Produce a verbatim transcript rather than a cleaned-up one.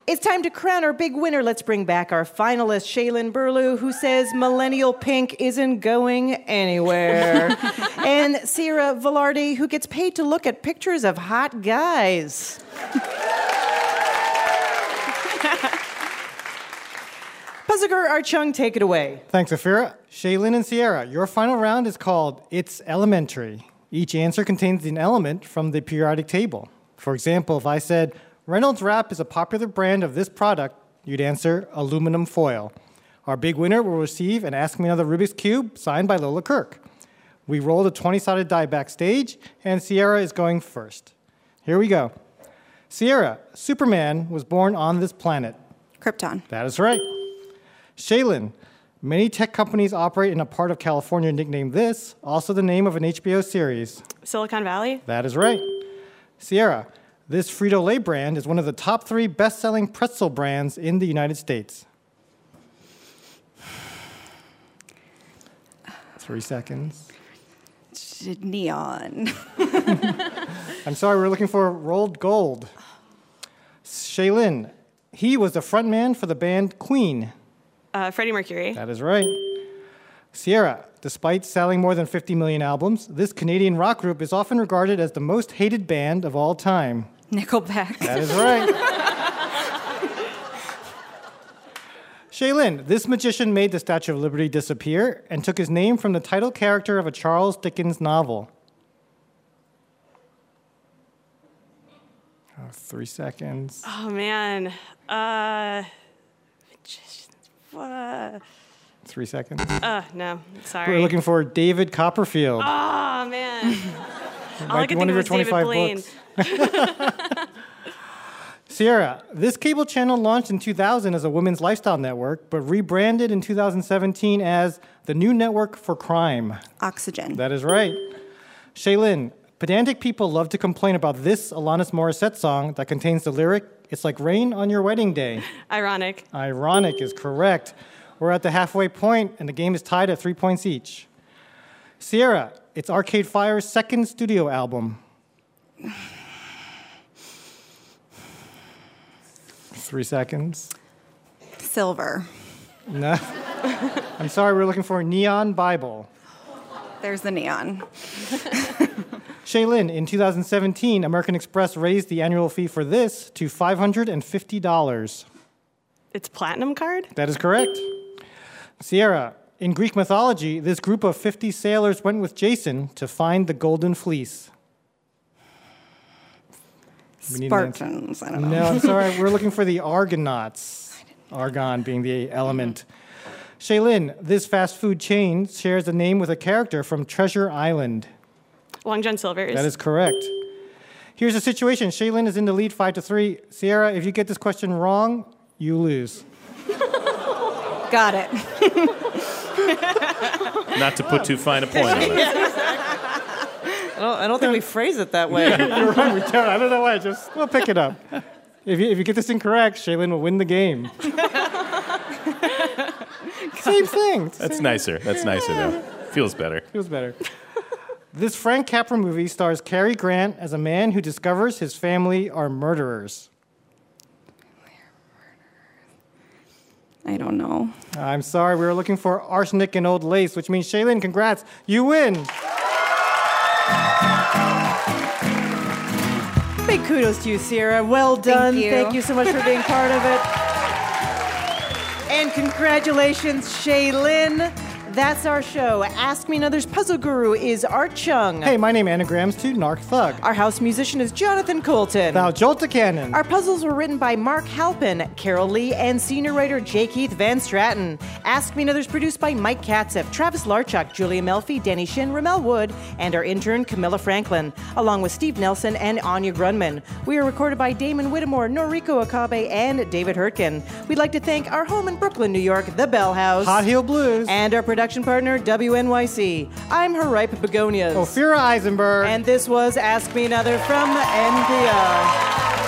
It's time to crown our big winner. Let's bring back our finalist, Shaylin Burlew, who says Millennial Pink isn't going anywhere. And Sierra Velarde, who gets paid to look at pictures of hot guys. Puzzle Guru Archung, take it away. Thanks, Afira. Shaylin and Sierra, your final round is called It's Elementary. Each answer contains an element from the periodic table. For example, if I said, Reynolds Wrap is a popular brand of this product, you'd answer aluminum foil. Our big winner will receive an Ask Me Another Rubik's Cube signed by Lola Kirk. We rolled a twenty-sided die backstage, and Sierra is going first. Here we go. Sierra, Superman was born on this planet. Krypton. That is right. Shaylin, many tech companies operate in a part of California nicknamed this, also the name of an H B O series. Silicon Valley. That is right. Sierra, this Frito-Lay brand is one of the top three best-selling pretzel brands in the United States. Three seconds. Neon. I'm sorry, we're looking for rolled gold. Shaylin, he was the frontman for the band Queen. Uh, Freddie Mercury. That is right. Sierra, despite selling more than fifty million albums, this Canadian rock group is often regarded as the most hated band of all time. Nickelback. That is right. Shaylin, this magician made the Statue of Liberty disappear and took his name from the title character of a Charles Dickens novel. Oh, three seconds. Oh, man. Uh, uh, Three seconds. uh, no, sorry. We're looking for David Copperfield. Oh, man. All I Like could one think of of your was David Blaine. books. Sierra, this cable channel launched in two thousand as a women's lifestyle network, but rebranded in two thousand seventeen as the New Network for Crime. Oxygen. That is right. Shaylin, pedantic people love to complain about this Alanis Morissette song that contains the lyric, "It's like rain on your wedding day." Ironic. Ironic is correct. We're at the halfway point, and the game is tied at three points each. Sierra, it's Arcade Fire's second studio album. Three seconds. Silver. No. I'm sorry, we're looking for Neon Bible. There's the neon. Shaylin, in two thousand seventeen, American Express raised the annual fee for this to five hundred fifty dollars. It's Platinum Card? That is correct. Sierra, in Greek mythology, this group of fifty sailors went with Jason to find the Golden Fleece. We need an answer. Spartans. I don't know. No, I'm sorry. We're looking for the Argonauts. Argon being the element. Shaylin, this fast food chain shares a name with a character from Treasure Island. Long John Silver's. That is correct. Here's the situation. Shaylin is in the lead five to three. Sierra, if you get this question wrong, you lose. Got it. Not to put too fine a point on it. I don't, I don't think we phrase it that way. You're right, we don't. I don't know why. Just we'll pick it up. If you, if you get this incorrect, Shaylin will win the game. Same thing. That's Same. nicer. That's nicer, though. Feels better. Feels better. This Frank Capra movie stars Cary Grant as a man who discovers his family are murderers. I don't know. I'm sorry, we were looking for arsenic and old lace, which means, Shaylin, congrats, you win. Big kudos to you, Sierra. Well done. Thank you. Thank you so much for being part of it. And congratulations, Shaylin. That's our show. Ask Me Another's puzzle guru is Art Chung. Hey, my name anagrams to Narc Thug. Our house musician is Jonathan Colton. Now, Jolta Cannon. Our puzzles were written by Mark Halpin, Carol Lee, and senior writer J. Keith Van Stratton. Ask Me Another's produced by Mike Katzif, Travis Larchuk, Julia Melfi, Danny Shin, Ramel Wood, and our intern Camilla Franklin, along with Steve Nelson and Anya Grunman. We are recorded by Damon Whittemore, Noriko Akabe, and David Hurtgen. We'd like to thank our home in Brooklyn, New York, The Bell House. Hot Heel Blues. And our production partner, W N Y C. I'm her ripe begonias. Ophira Eisenberg. And this was Ask Me Another from N P R.